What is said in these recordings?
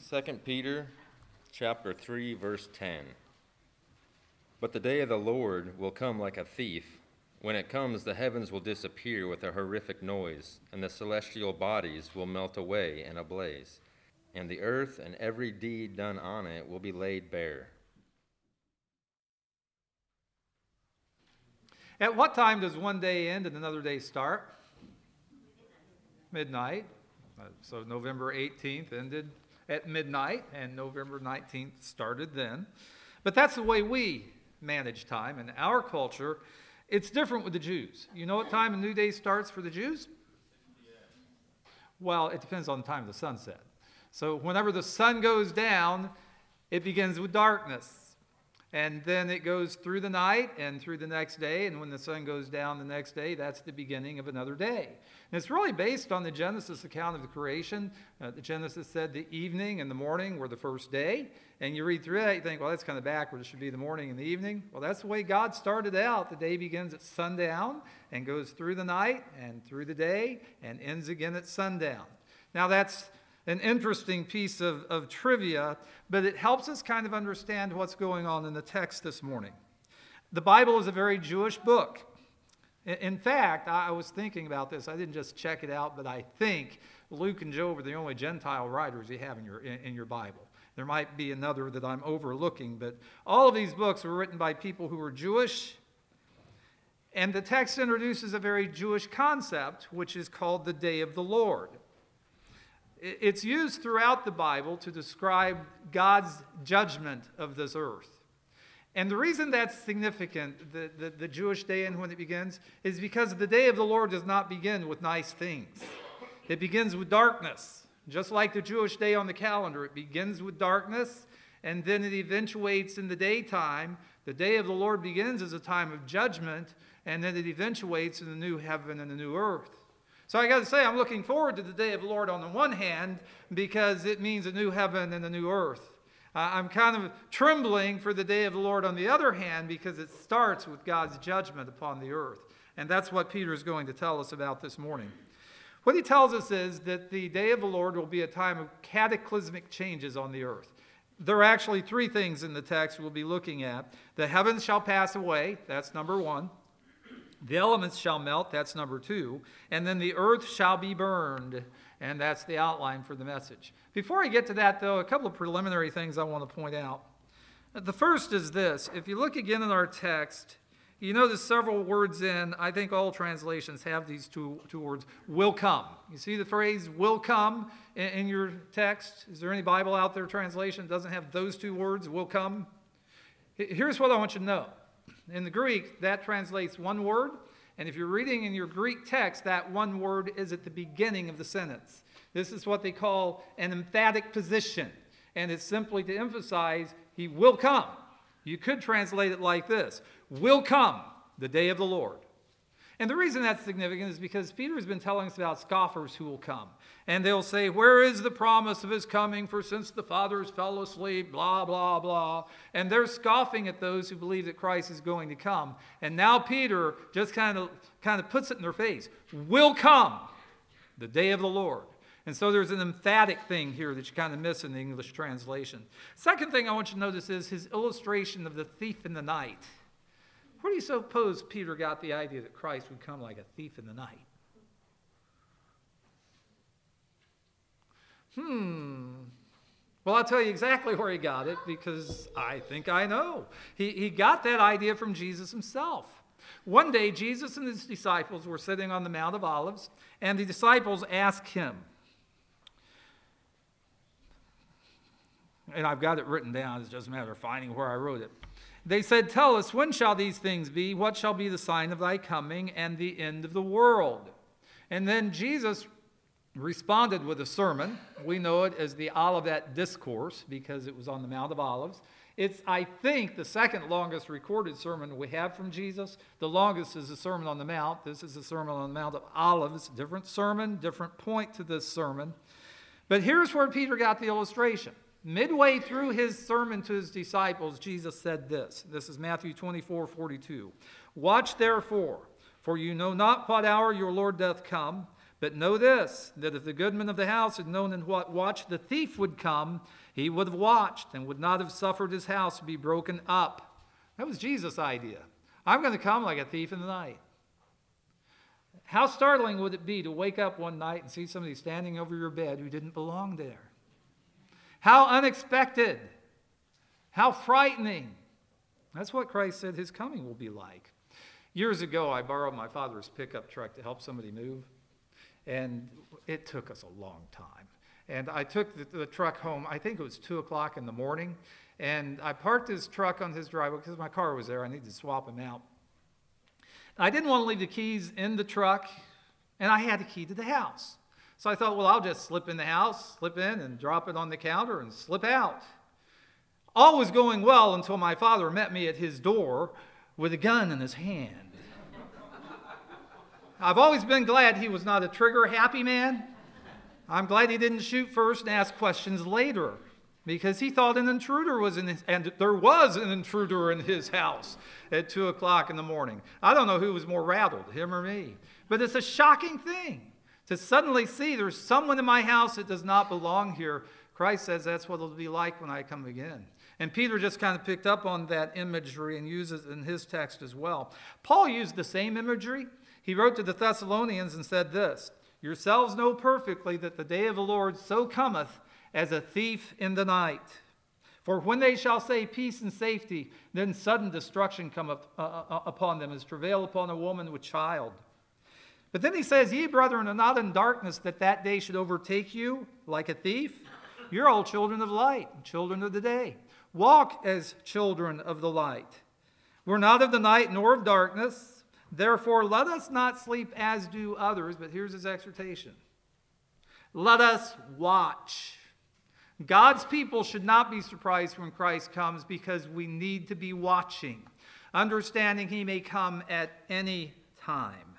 2 Peter chapter 3, verse 10. But the day of the Lord will come like a thief. When it comes, the heavens will disappear with a horrific noise, and the celestial bodies will melt away in a blaze, and the earth and every deed done on it will be laid bare. At what time does one day end and another day start? Midnight. So November 18th ended at midnight, and November 19th started then. But that's the way we manage time. In our culture, it's different with the Jews. You know what time a new day starts for the Jews? Well, it depends on the time of the sunset. So whenever the sun goes down, it begins with darkness. And then it goes through the night and through the next day. And when the sun goes down the next day, that's the beginning of another day. And it's really based on the Genesis account of the creation. The Genesis said the evening and the morning were the first day. And you read through that, you think, well, that's kind of backwards. It should be the morning and the evening. Well, that's the way God started out. The day begins at sundown and goes through the night and through the day and ends again at sundown. Now, that's an interesting piece of trivia, but it helps us kind of understand what's going on in the text this morning. The Bible is a very Jewish book. In fact, I was thinking about this. I didn't just check it out, but I think Luke and Job are the only Gentile writers you have in your Bible. There might be another that I'm overlooking, but all of these books were written by people who were Jewish, and the text introduces a very Jewish concept, which is called the Day of the Lord. It's used throughout the Bible to describe God's judgment of this earth. And the reason that's significant, the Jewish day and when it begins, is because the day of the Lord does not begin with nice things. It begins with darkness. Just like the Jewish day on the calendar, it begins with darkness, and then it eventuates in the daytime. The day of the Lord begins as a time of judgment, and then it eventuates in the new heaven and the new earth. So I got to say, I'm looking forward to the day of the Lord on the one hand, because it means a new heaven and a new earth. I'm kind of trembling for the day of the Lord on the other hand, because it starts with God's judgment upon the earth. And that's what Peter is going to tell us about this morning. What he tells us is that the day of the Lord will be a time of cataclysmic changes on the earth. There are actually three things in the text we'll be looking at. The heavens shall pass away, that's number one. The elements shall melt, that's number two. And then the earth shall be burned, and that's the outline for the message. Before I get to that, though, a couple of preliminary things I want to point out. The first is this. If you look again in our text, you notice several words in, I think all translations have these two words, will come. You see the phrase will come in your text? Is there any Bible out there translation that doesn't have those two words, will come? Here's what I want you to know. In the Greek, that translates one word, and if you're reading in your Greek text, that one word is at the beginning of the sentence. This is what they call an emphatic position, and it's simply to emphasize he will come. You could translate it like this: will come the day of the Lord. And the reason that's significant is because Peter has been telling us about scoffers who will come. And they'll say, where is the promise of his coming? For since the fathers fell asleep, blah, blah, blah. And they're scoffing at those who believe that Christ is going to come. And now Peter just kind of puts it in their face. Will come the day of the Lord. And so there's an emphatic thing here that you kind of miss in the English translation. Second thing I want you to notice is his illustration of the thief in the night. Where do you suppose Peter got the idea that Christ would come like a thief in the night? Well, I'll tell you exactly where he got it, because I think I know. He got that idea from Jesus himself. One day, Jesus and his disciples were sitting on the Mount of Olives, and the disciples asked him, and I've got it written down, it's just a matter of finding where I wrote it. They said, tell us, when shall these things be? What shall be the sign of thy coming and the end of the world? And then Jesus responded with a sermon. We know it as the Olivet Discourse because it was on the Mount of Olives. It's, I think, the second longest recorded sermon we have from Jesus. The longest is the Sermon on the Mount. This is the Sermon on the Mount of Olives. Different sermon, different point to this sermon. But here's where Peter got the illustration. Midway through his sermon to his disciples, Jesus said this. This is Matthew 24:42. Watch therefore, for you know not what hour your Lord doth come, But know this, that if the goodman of the house had known in what watch the thief would come, he would have watched and would not have suffered his house to be broken up. That was Jesus' idea. I'm going to come like a thief in the night. How startling would it be to wake up one night and see somebody standing over your bed who didn't belong there? How unexpected. How frightening. That's what Christ said his coming will be like. Years ago, I borrowed my father's pickup truck to help somebody move. And it took us a long time. And I took the truck home, I think it was 2 o'clock in the morning. And I parked his truck on his driveway because my car was there. I needed to swap him out. I didn't want to leave the keys in the truck, and I had a key to the house. So I thought, well, I'll just slip in the house, slip in and drop it on the counter and slip out. All was going well until my father met me at his door with a gun in his hand. I've always been glad he was not a trigger-happy man. I'm glad he didn't shoot first and ask questions later, because he thought an intruder was in his, and there was an intruder in his house at 2 o'clock in the morning. I don't know who was more rattled, him or me. But it's a shocking thing to suddenly see there's someone in my house that does not belong here. Christ says that's what it'll be like when I come again. And Peter just kind of picked up on that imagery and uses it in his text as well. Paul used the same imagery. He wrote to the Thessalonians and said this, yourselves know perfectly that the day of the Lord so cometh as a thief in the night. For when they shall say peace and safety, then sudden destruction cometh upon them as travail upon a woman with child. But then he says, ye brethren are not in darkness that that day should overtake you like a thief. You're all children of light, children of the day. Walk as children of the light. We're not of the night nor of darkness. Therefore, let us not sleep as do others. But here's his exhortation. Let us watch. God's people should not be surprised when Christ comes because we need to be watching, understanding he may come at any time.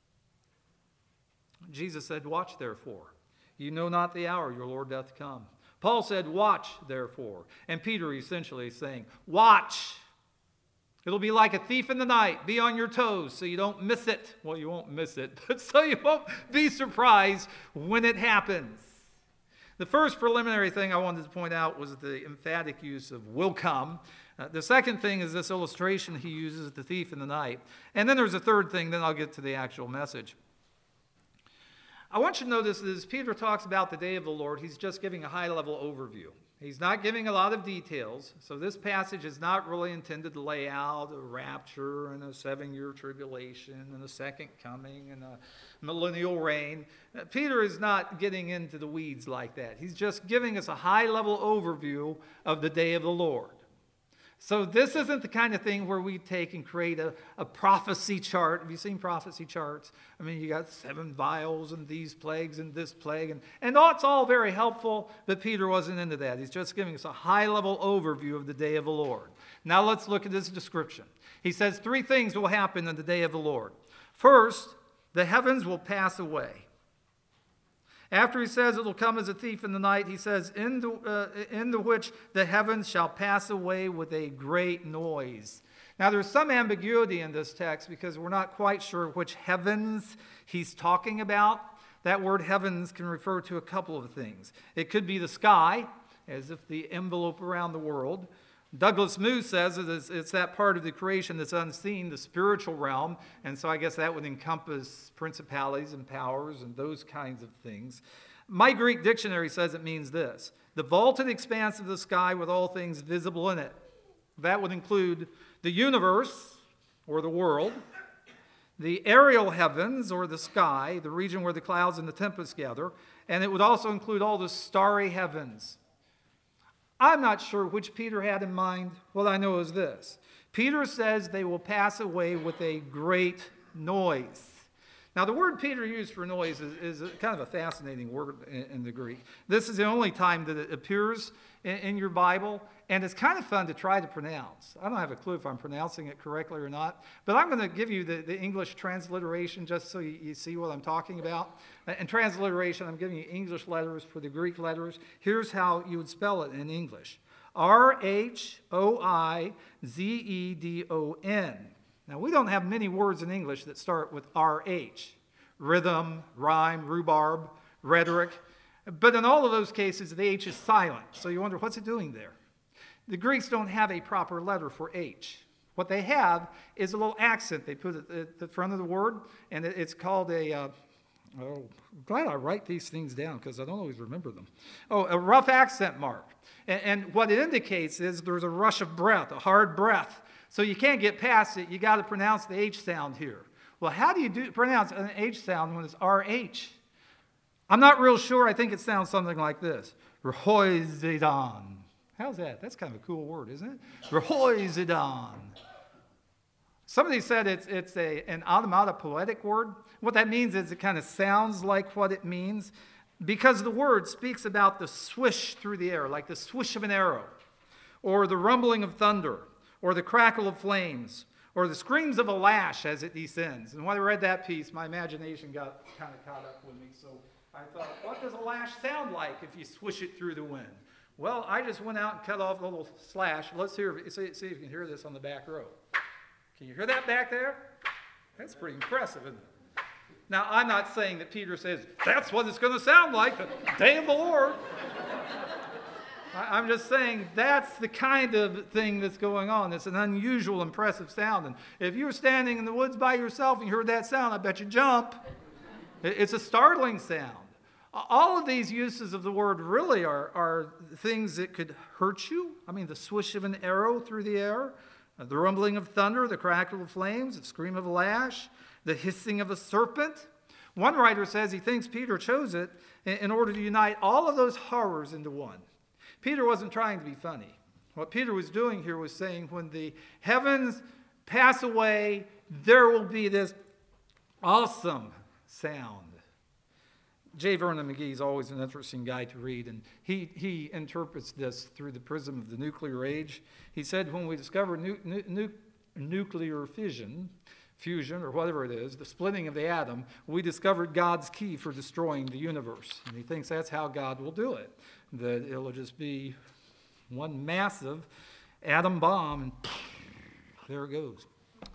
Jesus said, watch therefore. You know not the hour your Lord doth come. Paul said, watch therefore. And Peter essentially is saying, watch. It'll be like a thief in the night. Be on your toes so you don't miss it. Well, you won't miss it, but so you won't be surprised when it happens. The first preliminary thing I wanted to point out was the emphatic use of will come. The second thing is this illustration he uses, the thief in the night. And then there's a third thing, then I'll get to the actual message. I want you to notice that as Peter talks about the day of the Lord, he's just giving a high-level overview. He's not giving a lot of details, so this passage is not really intended to lay out a rapture and a 7-year tribulation and a second coming and a millennial reign. Peter is not getting into the weeds like that. He's just giving us a high-level overview of the day of the Lord. So this isn't the kind of thing where we take and create a prophecy chart. Have you seen prophecy charts? I mean, you got 7 vials and these plagues and this plague. And it's all very helpful, but Peter wasn't into that. He's just giving us a high-level overview of the day of the Lord. Now let's look at his description. He says 3 things will happen in the day of the Lord. First, the heavens will pass away. After he says it will come as a thief in the night, he says, in the which the heavens shall pass away with a great noise. Now there's some ambiguity in this text because we're not quite sure which heavens he's talking about. That word heavens can refer to a couple of things. It could be the sky, as if the envelope around the world. Douglas Moo says it's that part of the creation that's unseen, the spiritual realm, and so I guess that would encompass principalities and powers and those kinds of things. My Greek dictionary says it means this: the vaulted expanse of the sky with all things visible in it. That would include the universe, or the world, the aerial heavens, or the sky, the region where the clouds and the tempests gather, and it would also include all the starry heavens. I'm not sure which Peter had in mind. What I know is this. Peter says they will pass away with a great noise. Now, the word Peter used for noise is kind of a fascinating word in the Greek. This is the only time that it appears in your Bible, and it's kind of fun to try to pronounce. I don't have a clue if I'm pronouncing it correctly or not, but I'm going to give you the English transliteration just so you see what I'm talking about. In transliteration, I'm giving you English letters for the Greek letters. Here's how you would spell it in English. R-H-O-I-Z-E-D-O-N. Now, we don't have many words in English that start with R-H. rhythm, rhyme, rhubarb, rhetoric. But in all of those cases, the H is silent. So you wonder, what's it doing there? The Greeks don't have a proper letter for H. What they have is a little accent they put at the front of the word, and it's called I'm glad I write these things down because I don't always remember them. A rough accent mark. And what it indicates is there's a rush of breath, a hard breath. So you can't get past it. You got to pronounce the H sound here. Well, how do you pronounce an H sound when it's RH? I'm not real sure. I think it sounds something like this. Rehoizidon. How's that? That's kind of a cool word, isn't it? Rehoizidon. Somebody said it's an onomatopoetic word. What that means is it kind of sounds like what it means because the word speaks about the swish through the air, like the swish of an arrow, or the rumbling of thunder, or the crackle of flames, or the screams of a lash as it descends. And when I read that piece, my imagination got kind of caught up with me. So I thought, what does a lash sound like if you swish it through the wind? Well, I just went out and cut off a little slash. Let's see if you can hear this on the back row. Can you hear that back there? That's pretty impressive, isn't it? Now, I'm not saying that Peter says, that's what it's going to sound like the day of the Lord. I'm just saying that's the kind of thing that's going on. It's an unusual, impressive sound. And if you were standing in the woods by yourself and you heard that sound, I bet you'd jump. It's a startling sound. All of these uses of the word really are things that could hurt you. I mean, the swish of an arrow through the air, the rumbling of thunder, the crackle of flames, the scream of a lash, the hissing of a serpent. One writer says he thinks Peter chose it in order to unite all of those horrors into one. Peter wasn't trying to be funny. What Peter was doing here was saying when the heavens pass away, there will be this awesome sound. J. Vernon McGee is always an interesting guy to read, and he interprets this through the prism of the nuclear age. He said when we discover nuclear fission, or whatever it is, the splitting of the atom, we discovered God's key for destroying the universe. And he thinks that's how God will do it, that it'll just be one massive atom bomb, and there it goes.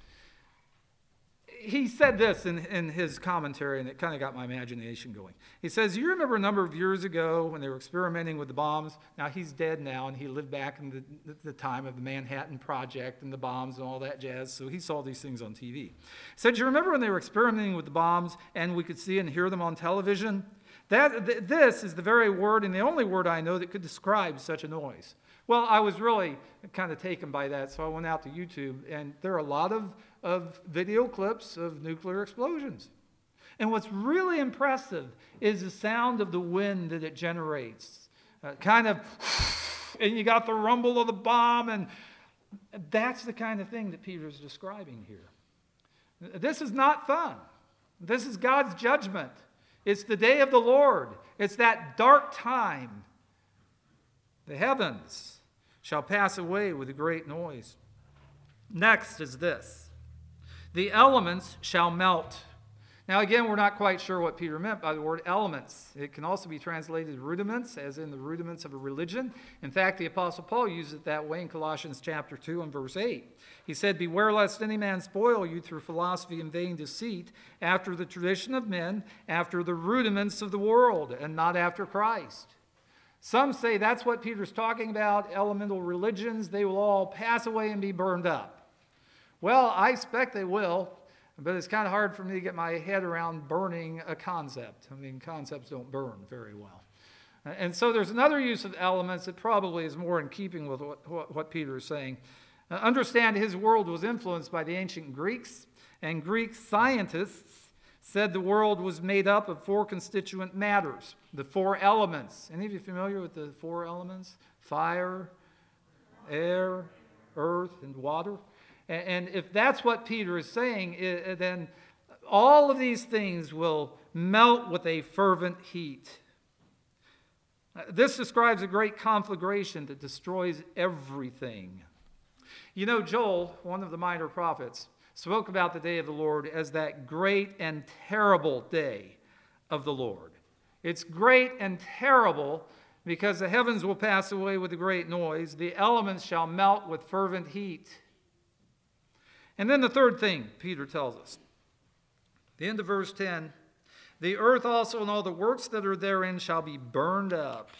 He said this in his commentary, and it kind of got my imagination going. He says, you remember a number of years ago when they were experimenting with the bombs? Now, he's dead now, and he lived back in the time of the Manhattan Project and the bombs and all that jazz, so he saw these things on TV. He said, you remember when they were experimenting with the bombs, and we could see and hear them on television? This is the very word and the only word I know that could describe such a noise. Well, I was really kind of taken by that, so I went out to YouTube, and there are a lot of video clips of nuclear explosions. And what's really impressive is the sound of the wind that it generates. And you got the rumble of the bomb, and that's the kind of thing that Peter's describing here. This is not fun. This is God's judgment. It's the day of the Lord. It's that dark time. The heavens shall pass away with a great noise. Next is this. The elements shall melt. Now again, we're not quite sure what Peter meant by the word elements. It can also be translated rudiments, as in the rudiments of a religion. In fact, the Apostle Paul used it that way in Colossians chapter 2 and verse 8. He said, beware lest any man spoil you through philosophy and vain deceit, after the tradition of men, after the rudiments of the world, and not after Christ. Some say that's what Peter's talking about, elemental religions. They will all pass away and be burned up. Well, I expect they will, but it's kind of hard for me to get my head around burning a concept. I mean, concepts don't burn very well. And so there's another use of elements that probably is more in keeping with what Peter is saying. Understand his world was influenced by the ancient Greeks, and Greek scientists said the world was made up of four constituent matters, the four elements. Any of you familiar with the four elements? Fire, air, earth, and water. And if that's what Peter is saying, then all of these things will melt with a fervent heat. This describes a great conflagration that destroys everything. You know, Joel, one of the minor prophets, spoke about the day of the Lord as that great and terrible day of the Lord. It's great and terrible because the heavens will pass away with a great noise. The elements shall melt with fervent heat. And then the third thing Peter tells us. The end of verse 10, The earth also and all the works that are therein shall be burned up.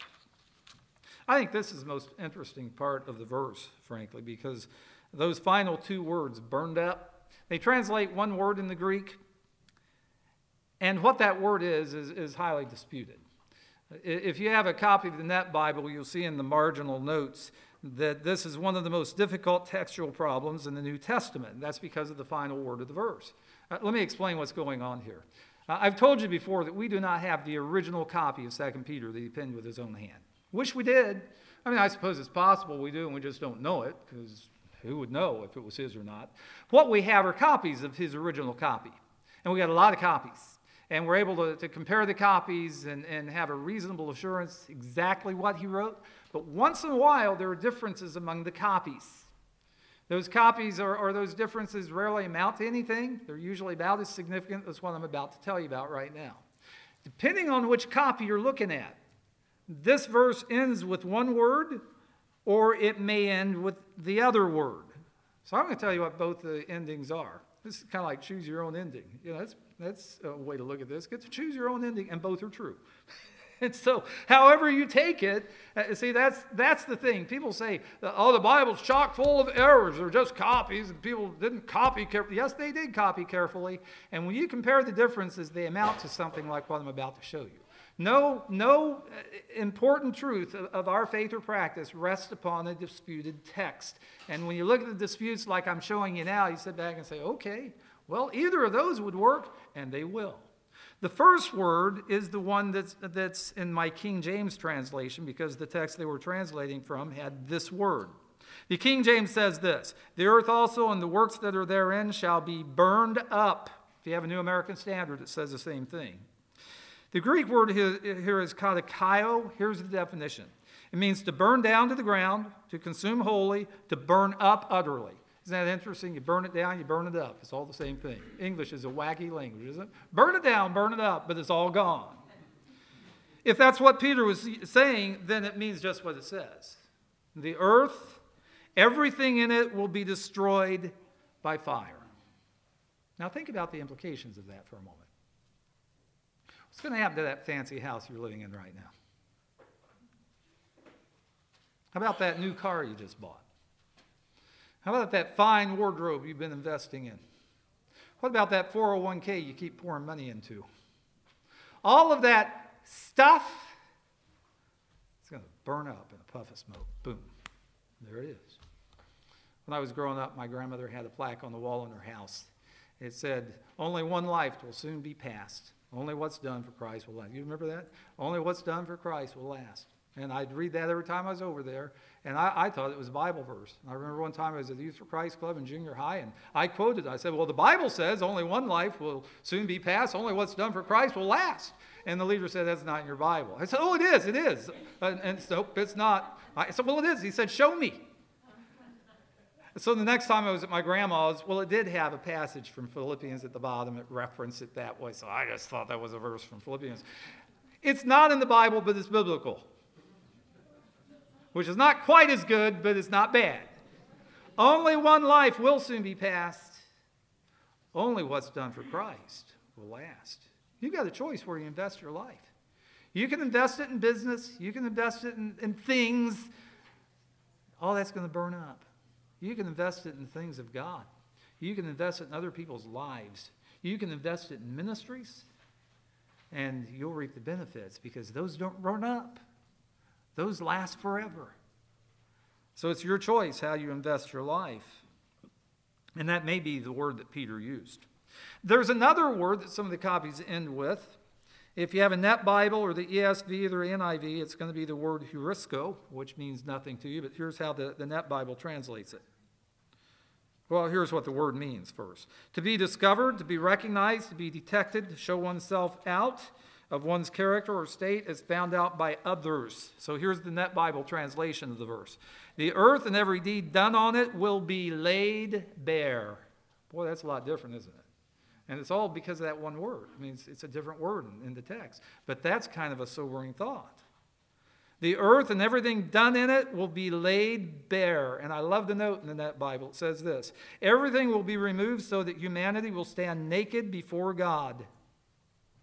I think this is the most interesting part of the verse, frankly, because those final two words, burned up, they translate one word in the Greek, and what that word is highly disputed. If you have a copy of the Net Bible, you'll see in the marginal notes that this is one of the most difficult textual problems in the New Testament. That's because of the final word of the verse. Let me explain what's going on here. I've told you before that we do not have the original copy of 2 Peter that he penned with his own hand. Wish we did. I mean, I suppose it's possible we do, and we just don't know it, because who would know if it was his or not? What we have are copies of his original copy, and we got a lot of copies. And we're able to compare the copies and have a reasonable assurance exactly what he wrote. But once in a while, there are differences among the copies. Those copies or those differences rarely amount to anything. They're usually about as significant as what I'm about to tell you about right now. Depending on which copy you're looking at, this verse ends with one word, or it may end with the other word. So I'm going to tell you what both the endings are. This is kind of like choose your own ending. You know, that's a way to look at this. Get to choose your own ending, and both are true. And so, however you take it, see, that's the thing. People say, oh, the Bible's chock full of errors. They're just copies, and people didn't copy carefully. Yes, they did copy carefully. And when you compare the differences, they amount to something like what I'm about to show you. No important truth of our faith or practice rests upon a disputed text. And when you look at the disputes like I'm showing you now, you sit back and say, okay, well, either of those would work, and they will. The first word is the one that's in my King James translation, because the text they were translating from had this word. The King James says this: the earth also and the works that are therein shall be burned up. If you have a New American Standard, it says the same thing. The Greek word here is katakaio. Here's the definition. It means to burn down to the ground, to consume wholly, to burn up utterly. Isn't that interesting? You burn it down, you burn it up. It's all the same thing. English is a wacky language, isn't it? Burn it down, burn it up, but it's all gone. If that's what Peter was saying, then it means just what it says. The earth, everything in it will be destroyed by fire. Now think about the implications of that for a moment. What's going to happen to that fancy house you're living in right now? How about that new car you just bought? How about that fine wardrobe you've been investing in? What about that 401k you keep pouring money into? All of that stuff, it's going to burn up in a puff of smoke. Boom. There it is. When I was growing up, my grandmother had a plaque on the wall in her house. It said, only one life will soon be passed. Only what's done for Christ will last. You remember that? Only what's done for Christ will last. And I'd read that every time I was over there, and I thought it was a Bible verse. I remember one time I was at the Youth for Christ Club in junior high, and I quoted it. I said, well, the Bible says only one life will soon be passed. Only what's done for Christ will last. And the leader said, that's not in your Bible. I said, oh, it is. And so, it's not. I said, well, it is. He said, show me. So the next time I was at my grandma's, well, it did have a passage from Philippians at the bottom. It referenced it that way, so I just thought that was a verse from Philippians. It's not in the Bible, but it's biblical, which is not quite as good, but it's not bad. Only one life will soon be passed. Only what's done for Christ will last. You've got a choice where you invest your life. You can invest it in business. You can invest it in things. All that's going to burn up. You can invest it in things of God. You can invest it in other people's lives. You can invest it in ministries, and you'll reap the benefits, because those don't burn up. Those last forever. So it's your choice how you invest your life. And that may be the word that Peter used. There's another word that some of the copies end with. If you have a Net Bible or the ESV or the NIV, it's going to be the word heurisco, which means nothing to you, but here's how the Net Bible translates it. Well, here's what the word means first. To be discovered, to be recognized, to be detected, to show oneself out of one's character or state is found out by others. So here's the Net Bible translation of the verse. The earth and every deed done on it will be laid bare. Boy, that's a lot different, isn't it? And it's all because of that one word. I mean, it's a different word in the text. But that's kind of a sobering thought. The earth and everything done in it will be laid bare. And I love the note in the Net Bible. It says this: everything will be removed so that humanity will stand naked before God.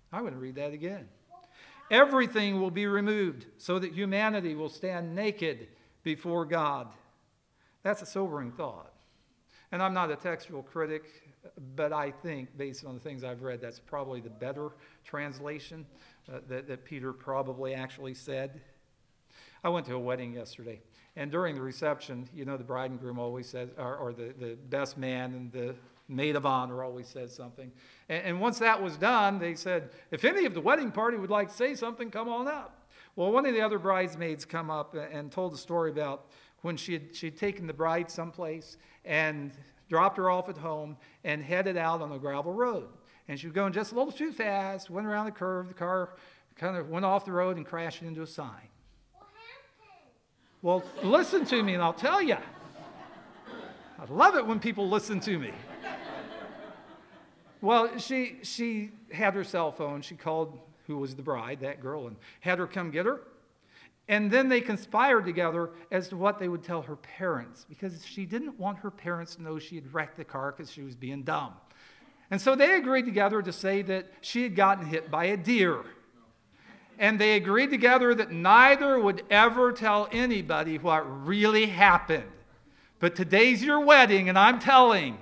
I'm going to read that again. Everything will be removed so that humanity will stand naked before God. That's a sobering thought. And I'm not a textual critic, but I think, based on the things I've read, that's probably the better translation that Peter probably actually said. I went to a wedding yesterday, and during the reception, the bride and groom always says, or the best man and the maid of honor always says something. And once that was done, they said, if any of the wedding party would like to say something, come on up. Well, one of the other bridesmaids come up and told a story about when she'd taken the bride someplace and dropped her off at home and headed out on a gravel road. And she was going just a little too fast, went around the curve, the car kind of went off the road and crashed into a sign. What happened? Well, listen to me and I'll tell you. I love it when people listen to me. Well, she had her cell phone. She called who was the bride, that girl, and had her come get her. And then they conspired together as to what they would tell her parents, because she didn't want her parents to know she had wrecked the car because she was being dumb. And so they agreed together to say that she had gotten hit by a deer. And they agreed together that neither would ever tell anybody what really happened. But today's your wedding, and I'm telling.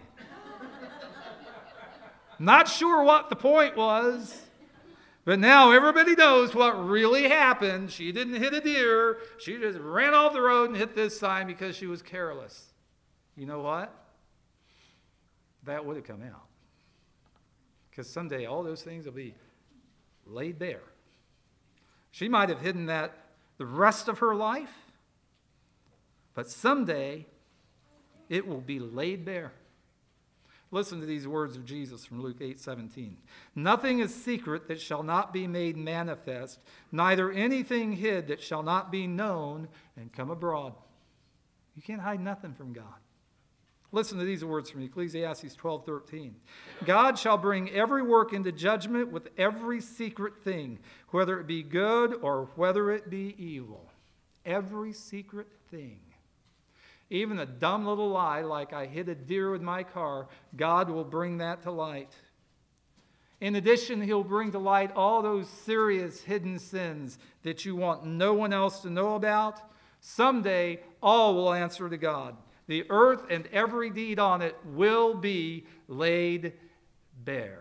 Not sure what the point was. But now everybody knows what really happened. She didn't hit a deer. She just ran off the road and hit this sign because she was careless. You know what? That would have come out. Because someday all those things will be laid bare. She might have hidden that the rest of her life, but someday it will be laid bare. Listen to these words of Jesus from Luke 8:17. Nothing is secret that shall not be made manifest, neither anything hid that shall not be known and come abroad. You can't hide nothing from God. Listen to these words from Ecclesiastes 12:13. God shall bring every work into judgment with every secret thing, whether it be good or whether it be evil. Every secret thing. Even a dumb little lie like I hit a deer with my car, God will bring that to light. In addition, he'll bring to light all those serious hidden sins that you want no one else to know about. Someday, all will answer to God. The earth and every deed on it will be laid bare.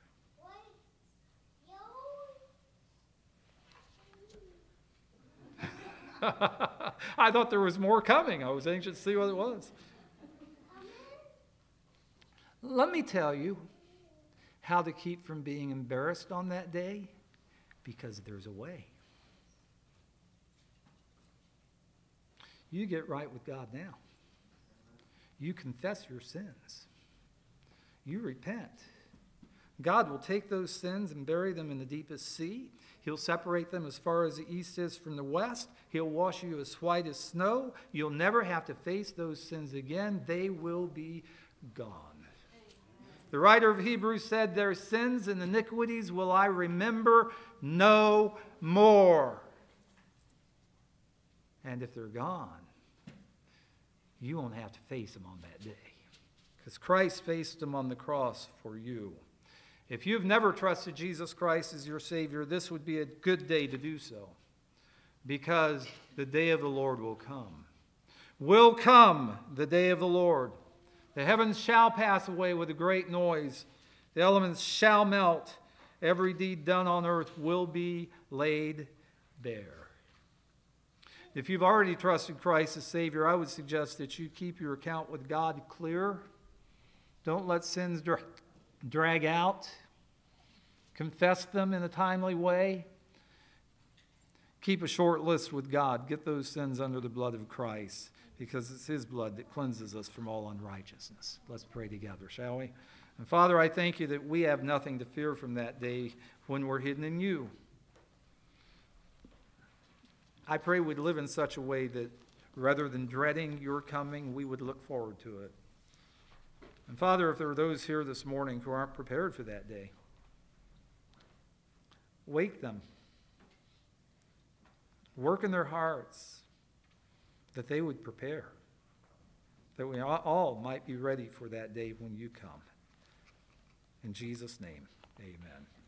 I thought there was more coming. I was anxious to see what it was. Let me tell you how to keep from being embarrassed on that day, because there's a way. You get right with God now. You confess your sins. You repent. God will take those sins and bury them in the deepest sea. He'll separate them as far as the east is from the west. He'll wash you as white as snow. You'll never have to face those sins again. They will be gone. The writer of Hebrews said, their sins and iniquities will I remember no more. And if they're gone, you won't have to face them on that day, because Christ faced them on the cross for you. If you've never trusted Jesus Christ as your Savior, this would be a good day to do so, because the day of the Lord will come. Will come the day of the Lord. The heavens shall pass away with a great noise. The elements shall melt. Every deed done on earth will be laid bare. If you've already trusted Christ as Savior, I would suggest that you keep your account with God clear. Don't let sins drag out. Confess them in a timely way. Keep a short list with God. Get those sins under the blood of Christ, because it's his blood that cleanses us from all unrighteousness. Let's pray together, shall we? And Father, I thank you that we have nothing to fear from that day when we're hidden in you. I pray we'd live in such a way that rather than dreading your coming, we would look forward to it. And Father, if there are those here this morning who aren't prepared for that day, wake them. Work in their hearts that they would prepare, that we all might be ready for that day when you come. In Jesus' name, amen.